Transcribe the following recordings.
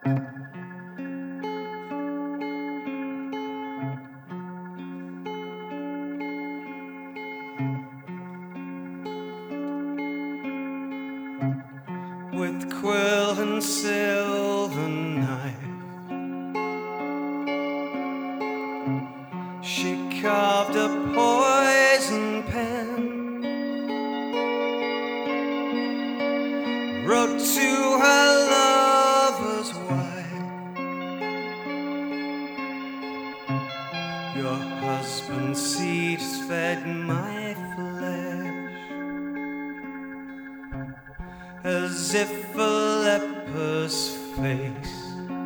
With quill and silver knife, she carved a poison pen, wrote to her lover's wife, your husband's seed has fed my flesh, as if a leper's face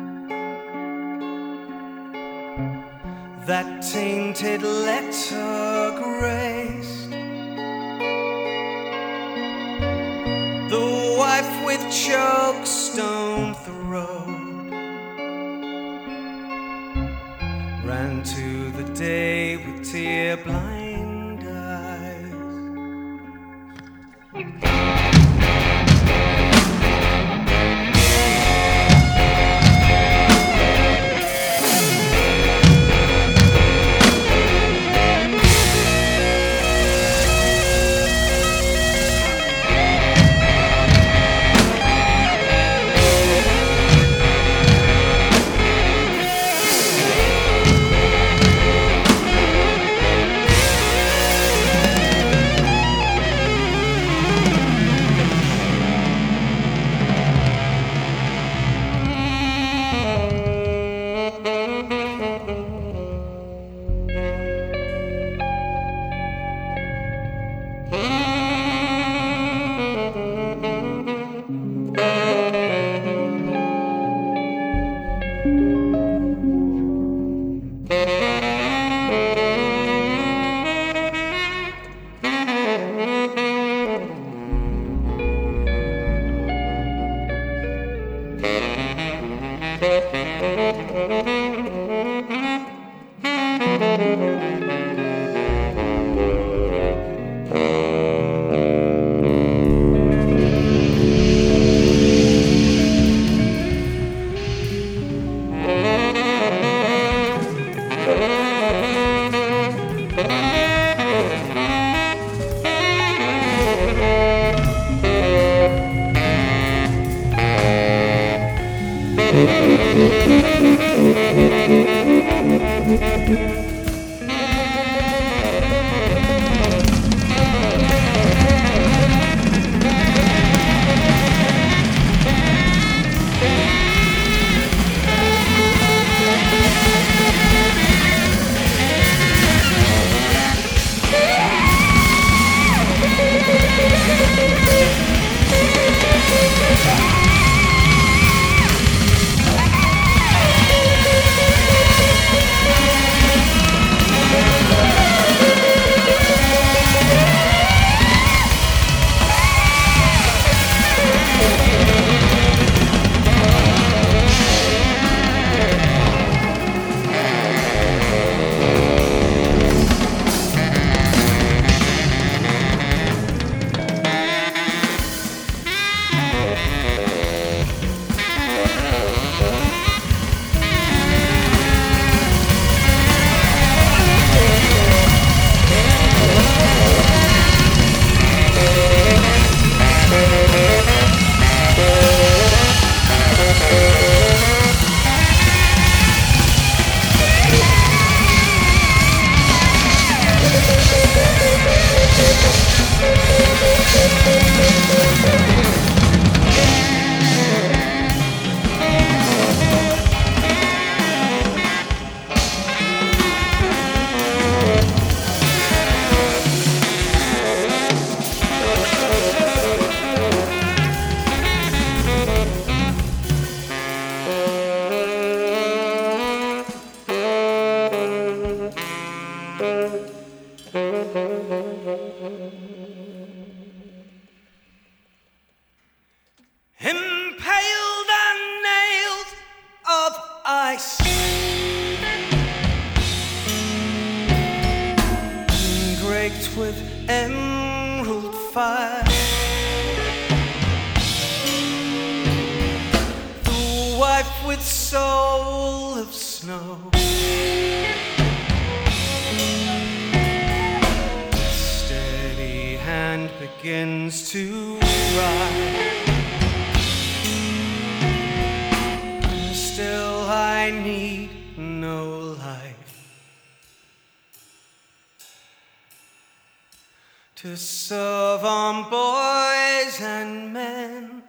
that tainted letter graced. The wife with chokestone throat ran to the day with tear-blind eyes. Impaled on nails of ice, engraved with emerald fire, the white life with soul of snow. Steady hand begins to write. Still I need no light to serve on boys and men.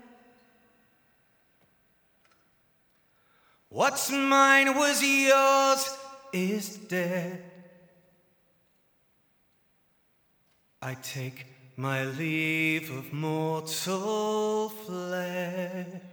What's mine was yours is dead. I take my leave of mortal flesh.